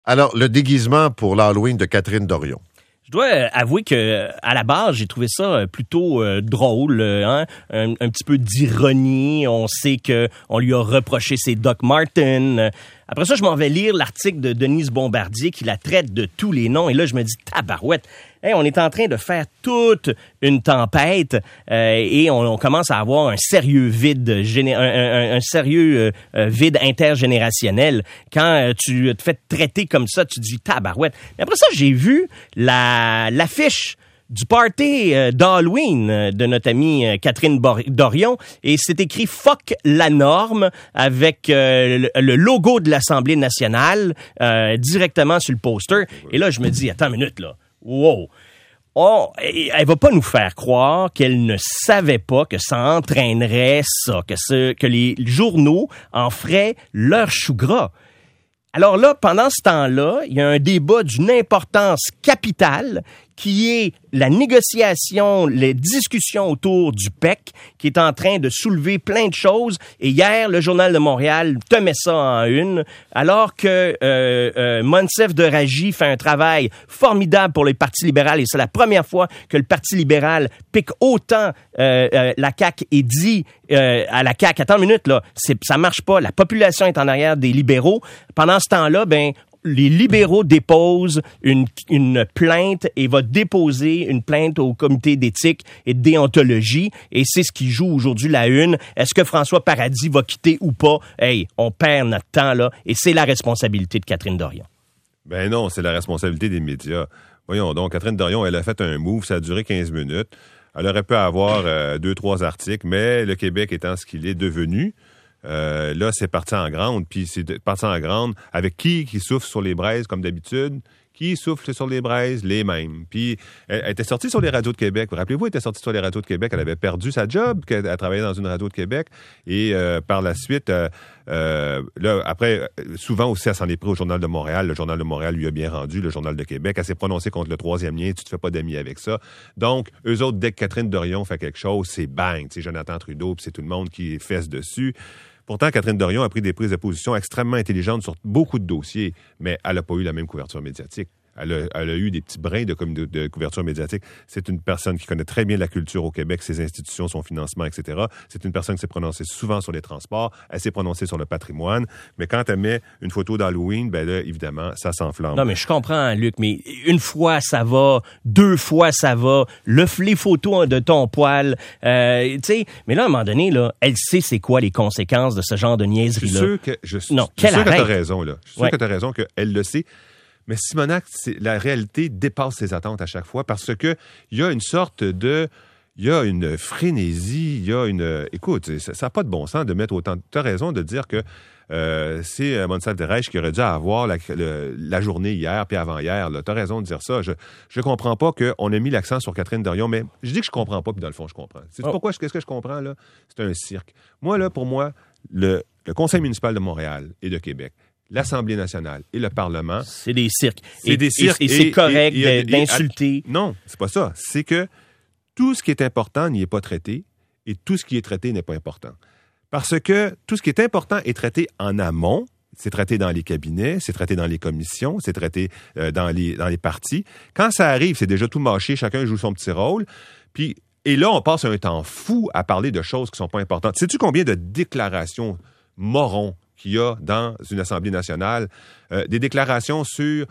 Alors, le déguisement pour l'Halloween de Catherine Dorion. Je dois avouer que à la base, j'ai trouvé ça plutôt drôle, hein? Un petit peu d'ironie. On sait que on lui a reproché ses Doc Martens. Après ça, je m'en vais lire l'article de Denise Bombardier qui la traite de tous les noms. Et là, je me dis, tabarouette, hey, on est en train de faire toute une tempête et on commence à avoir un sérieux vide, un sérieux vide intergénérationnel. Quand tu te fais traiter comme ça, tu te dis, tabarouette. Mais après ça, j'ai vu l'affiche du party d'Halloween de notre amie Catherine Dorion et c'est écrit « Fuck la norme » avec le logo de l'Assemblée nationale directement sur le poster. Et là, je me dis, attends une minute, là. Wow! Oh, elle va pas nous faire croire qu'elle ne savait pas que ça entraînerait ça, que les journaux en feraient leur chou gras. Alors là, pendant ce temps-là, il y a un débat d'une importance capitale qui est la négociation, les discussions autour du PEC, qui est en train de soulever plein de choses. Et hier, le Journal de Montréal te met ça en une, alors que Monsef Deraji fait un travail formidable pour les partis libéraux, et c'est la première fois que le Parti libéral pique autant la CAQ et dit à la CAQ, attends une minute, là, ça marche pas, la population est en arrière des libéraux. Pendant ce temps-là, les libéraux déposent une plainte et va déposer une plainte au comité d'éthique et de déontologie. Et c'est ce qui joue aujourd'hui la une. Est-ce que François Paradis va quitter ou pas? Hey, on perd notre temps, là. Et c'est la responsabilité de Catherine Dorion. Ben non, c'est la responsabilité des médias. Voyons donc, Catherine Dorion, elle a fait un move, ça a duré 15 minutes. Elle aurait pu avoir 2-3 articles, mais le Québec étant ce qu'il est devenu, là, c'est parti en grande, puis c'est parti en grande avec qui souffle sur les braises, comme d'habitude. Qui souffle sur les braises? Les mêmes. Puis, elle était sortie sur les radios de Québec. Vous rappelez-vous, elle était sortie sur les radios de Québec. Elle avait perdu sa job, elle travaillait dans une radio de Québec. Et par la suite, là, après, souvent aussi, elle s'en est pris au Journal de Montréal. Le Journal de Montréal lui a bien rendu, le Journal de Québec. Elle s'est prononcée contre le troisième lien. Tu te fais pas d'amis avec ça. Donc, eux autres, dès que Catherine Dorion fait quelque chose, c'est bang. C'est Jonathan Trudeau, puis c'est tout le monde qui fesse dessus. Pourtant, Catherine Dorion a pris des prises de position extrêmement intelligentes sur beaucoup de dossiers, mais elle n'a pas eu la même couverture médiatique. Elle a eu des petits brins de couverture médiatique. C'est une personne qui connaît très bien la culture au Québec, ses institutions, son financement, etc. C'est une personne qui s'est prononcée souvent sur les transports. Elle s'est prononcée sur le patrimoine. Mais quand elle met une photo d'Halloween, ben là, évidemment, ça s'enflamme. Non, mais je comprends, Luc, mais une fois, ça va. 2 fois, ça va. Les photos de ton poil. Tu sais, mais là, à un moment donné, là, elle sait c'est quoi les conséquences de ce genre de niaiserie-là. Je suis sûr que tu as raison, là. Je suis sûr que tu as raison qu'elle le sait. Mais Simonac, la réalité dépasse ses attentes à chaque fois parce que il y a une sorte de... Il y a une frénésie, il y a une... Écoute, ça n'a pas de bon sens de mettre autant... Tu as raison de dire que c'est Monsef Deraji qui aurait dû avoir la journée hier puis avant-hier. Tu as raison de dire ça. Je comprends pas qu'on a mis l'accent sur Catherine Dorion, mais je dis que je comprends pas, puis dans le fond, je comprends. C'est pourquoi? Qu'est-ce que je comprends, là? C'est un cirque. Moi, là, pour moi, le Conseil municipal de Montréal et de Québec, l'Assemblée nationale et le Parlement... C'est des cirques. Et c'est correct d'insulter. Non, c'est pas ça. C'est que tout ce qui est important n'y est pas traité et tout ce qui est traité n'est pas important. Parce que tout ce qui est important est traité en amont. C'est traité dans les cabinets, c'est traité dans les commissions, c'est traité dans les partis. Quand ça arrive, c'est déjà tout mâché, chacun joue son petit rôle. Et là, on passe un temps fou à parler de choses qui sont pas importantes. Sais-tu combien de déclarations morons qu'il y a dans une Assemblée nationale, des déclarations sur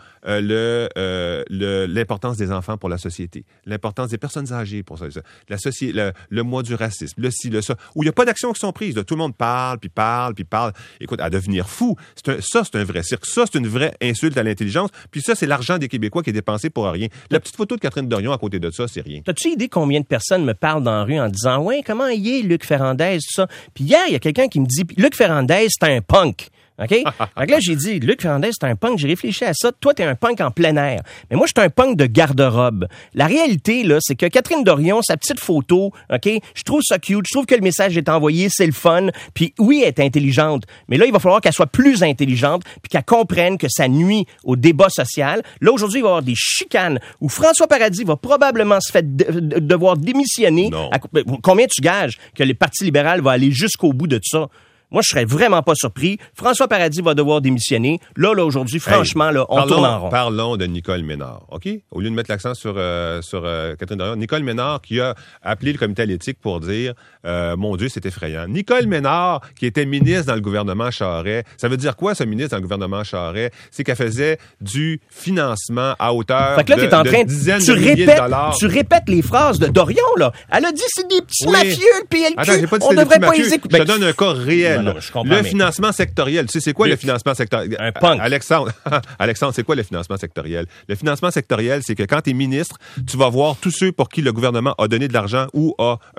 l'importance des enfants pour la société, l'importance des personnes âgées pour ça, le mois du racisme, le ci, le ça, où il n'y a pas d'actions qui sont prises. Là, tout le monde parle, puis parle, puis parle. Écoute, à devenir fou, ça, c'est un vrai cirque. Ça, c'est une vraie insulte à l'intelligence. Puis ça, c'est l'argent des Québécois qui est dépensé pour rien. La petite photo de Catherine Dorion à côté de ça, c'est rien. T'as-tu idée combien de personnes me parlent dans la rue en disant « Ouais, comment il est, Luc Ferrandez, tout ça? » Puis hier, il y a quelqu'un qui me dit « Luc Ferrandez, c'est un punk. » OK? Fait que là, j'ai dit, Luc Ferrandez, c'est un punk. J'ai réfléchi à ça. Toi, t'es un punk en plein air. Mais moi, je suis un punk de garde-robe. La réalité, là, c'est que Catherine Dorion, sa petite photo, OK? Je trouve ça cute. Je trouve que le message est envoyé. C'est le fun. Puis oui, elle est intelligente. Mais là, il va falloir qu'elle soit plus intelligente puis qu'elle comprenne que ça nuit au débat social. Là, aujourd'hui, il va y avoir des chicanes où François Paradis va probablement se faire devoir démissionner. Non. Combien tu gages que le Parti libéral va aller jusqu'au bout de ça? moi, je serais vraiment pas surpris. François Paradis va devoir démissionner. Là, aujourd'hui, franchement, là, on tourne en rond. Parlons de Nicole Ménard, OK? Au lieu de mettre l'accent sur Catherine Dorion, Nicole Ménard qui a appelé le comité à l'éthique pour dire mon Dieu, c'est effrayant. Nicole Ménard, qui était ministre dans le gouvernement Charest, ça veut dire quoi, ce ministre dans le gouvernement Charest? C'est qu'elle faisait du financement à hauteur de dizaines de milliers de dollars. Tu répètes les phrases de Dorion, là. Elle a dit c'est des petits mafieux, le PLQ. Attends, j'ai pas dit on devrait pas les écouter. Je te donne un cas réel. Non, je comprends, financement sectoriel. Tu sais, c'est quoi le financement sectoriel? Un punk. Alexandre, c'est quoi le financement sectoriel? Le financement sectoriel, c'est que quand tu es ministre, tu vas voir tous ceux pour qui le gouvernement a donné de l'argent ou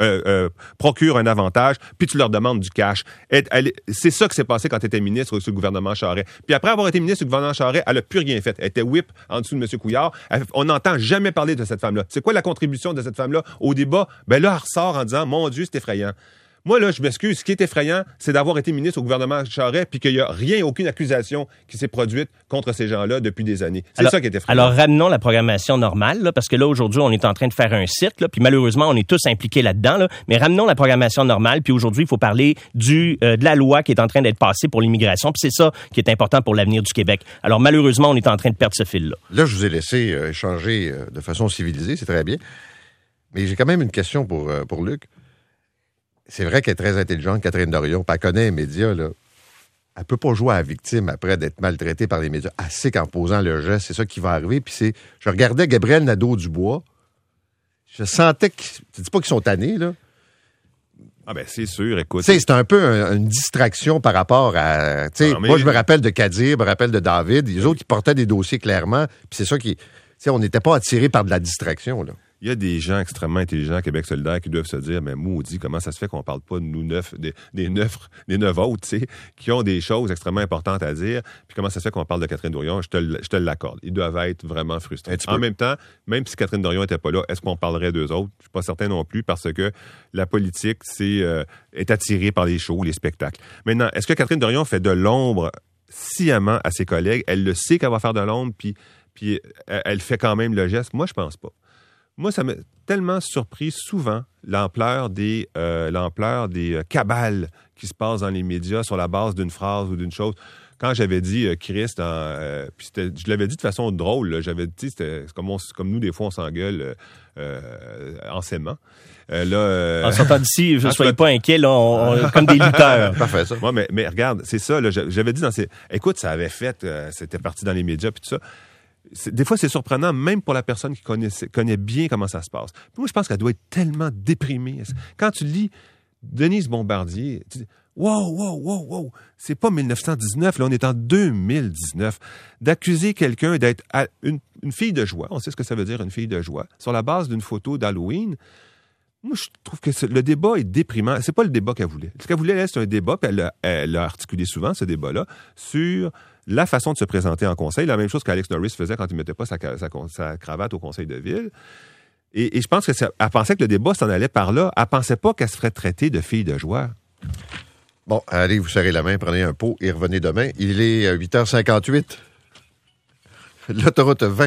procure un avantage, puis tu leur demandes du cash. C'est ça qui s'est passé quand tu étais ministre sous le gouvernement Charest. Puis après avoir été ministre sous le gouvernement Charest, elle a plus rien fait. Elle était whip en dessous de M. Couillard. On n'entend jamais parler de cette femme-là. C'est quoi la contribution de cette femme-là au débat? Ben là, elle ressort en disant, mon Dieu, c'est effrayant. Moi, là, je m'excuse. Ce qui est effrayant, c'est d'avoir été ministre au gouvernement Charest puis qu'il n'y a rien, aucune accusation qui s'est produite contre ces gens-là depuis des années. C'est ça qui est effrayant. Alors, ramenons la programmation normale, là, parce que là, aujourd'hui, on est en train de faire un cirque, là, puis malheureusement, on est tous impliqués là-dedans, là, mais ramenons la programmation normale, puis aujourd'hui, il faut parler de la loi qui est en train d'être passée pour l'immigration, puis c'est ça qui est important pour l'avenir du Québec. Alors, malheureusement, on est en train de perdre ce fil-là. Là, je vous ai laissé échanger de façon civilisée, c'est très bien. Mais j'ai quand même une question pour Luc. C'est vrai qu'elle est très intelligente, Catherine Dorion, puis elle connaît les médias, là. Elle peut pas jouer à la victime après d'être maltraitée par les médias. Elle sait qu'en posant le geste, c'est ça qui va arriver. Puis je regardais Gabriel Nadeau-Dubois. Je sentais je dis pas qu'ils sont tannés, là. Ah ben c'est sûr, écoute. C'est un peu une distraction par rapport à... Moi, je me rappelle de Kadir, je me rappelle de David. Les autres, ils portaient des dossiers clairement. Puis c'est ça qui... on n'était pas attirés par de la distraction, là. Il y a des gens extrêmement intelligents à Québec solidaire qui doivent se dire, mais maudit, comment ça se fait qu'on parle pas de nous des neuf autres, tu sais, qui ont des choses extrêmement importantes à dire, puis comment ça se fait qu'on parle de Catherine Dorion, je te l'accorde. Ils doivent être vraiment frustrés. En même temps, même si Catherine Dorion était pas là, est-ce qu'on parlerait d'eux autres? Je suis pas certain non plus, parce que la politique, est attirée par les shows, les spectacles. Maintenant, est-ce que Catherine Dorion fait de l'ombre sciemment à ses collègues? Elle le sait qu'elle va faire de l'ombre, puis elle fait quand même le geste? Moi, je pense pas. Moi, ça m'a tellement surpris souvent l'ampleur des cabales qui se passent dans les médias sur la base d'une phrase ou d'une chose. Quand j'avais dit Christ, je l'avais dit de façon drôle, là, j'avais dit, c'est comme nous, des fois, on s'engueule en s'aimant. En sortant d'ici, ne soyez pas inquiets, là, comme des lutteurs. Parfait, ça. Moi, mais regarde, c'est ça, là, j'avais dit écoute, ça avait fait, c'était parti dans les médias, puis tout ça. Des fois, c'est surprenant, même pour la personne qui connaît bien comment ça se passe. Puis moi, je pense qu'elle doit être tellement déprimée. Quand tu lis Denise Bombardier, tu dis « Wow, c'est pas 1919, là, on est en 2019. » D'accuser quelqu'un d'être une fille de joie, on sait ce que ça veut dire, une fille de joie, sur la base d'une photo d'Halloween, moi, je trouve que le débat est déprimant. C'est pas le débat qu'elle voulait. Ce qu'elle voulait, elle, c'est un débat, puis elle a articulé souvent ce débat-là, sur la façon de se présenter en conseil. La même chose qu'Alex Norris faisait quand il mettait pas sa cravate au conseil de ville. Et je pense qu'elle pensait que le débat s'en allait par là. Elle pensait pas qu'elle se ferait traiter de fille de joie. Bon, allez, vous serrez la main, prenez un pot et revenez demain. Il est 8h58. L'autoroute 20.